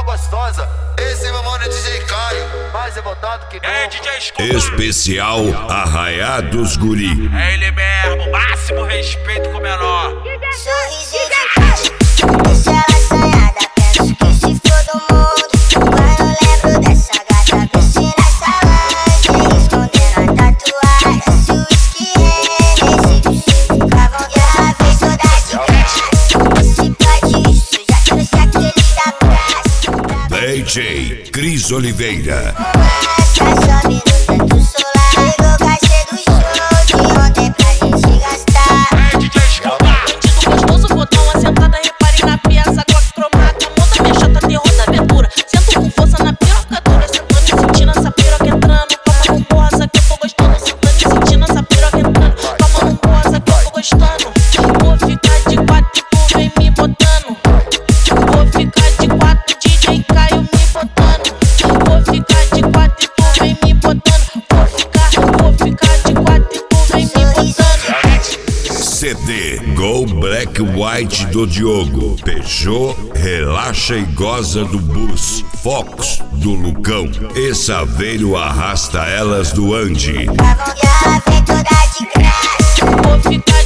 mó gostosa. Esse é meu mano DJ Caio, mais revoltado que É nunca. DJ Scooby. Especial Arraiados Guri. É ele mesmo, máximo respeito com o menor. Sorriso de pai, deixa ela assanhada. Penso que se for do mundo, quando lembro dessa gata vestida essa lingerie, escondendo a tatuagem. Se o whisky Hennessy do cheiro cavão e ela fez toda de graça. Esse pode isso, já trouxe aquele da praça. DJ Cris Oliveira. Essa sobe no teto solar, pegou o cachê do show de ontem pra gente gastar. É DJ Scooby. Bandido gostoso, vou dar uma sentada, repare na peça, Glock cromata, monta minha chata, terror da aventura. Sento com força na piroca toda, sentando e sentindo essa piroca entrando. Toma no rosa que eu tô gostando, sentando e sentindo essa piroca entrando. Toma no rosa que eu tô gostando. Vou ficar de quatro e tu vem me botando. Vou ficar de quatro, DJ Caio me botando. Vou ficar de quatro e tu vem me botando. Vou ficar de quatro e tu vem me botando. CD Go Black White do Diogo. Peugeot Relaxa e Goza do Bus. Fox do Lucão. E Saveiro Arrasta Elas do Andy. Cavão e ela fez toda de graça. Vou ficar